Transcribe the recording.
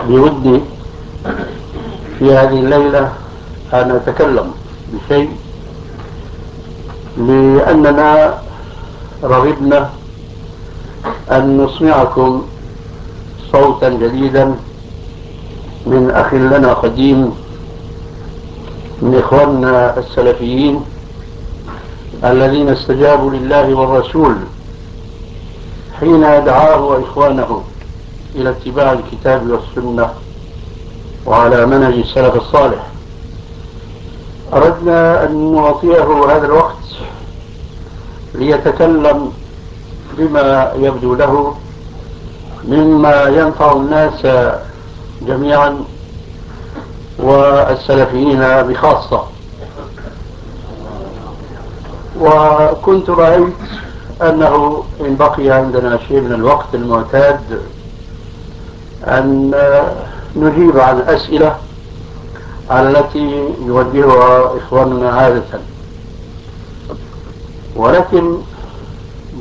بودي في هذه الليلة أن أتكلم بشيء، لأننا رغبنا أن نسمعكم صوتا جديدا من أخ لنا قديم من إخواننا السلفيين الذين استجابوا لله والرسول حين دعاه إخوانه إلى اتباع الكتاب والسنة وعلى منهج السلف الصالح. أردنا أن نعطيه هذا الوقت ليتكلم بما يبدو له مما ينفع الناس جميعا والسلفيين بخاصة. وكنت رأيت أنه إن بقي عندنا شيء من الوقت المعتاد أن نجيب عن أسئلة التي يوجهها إخواننا عادة، ولكن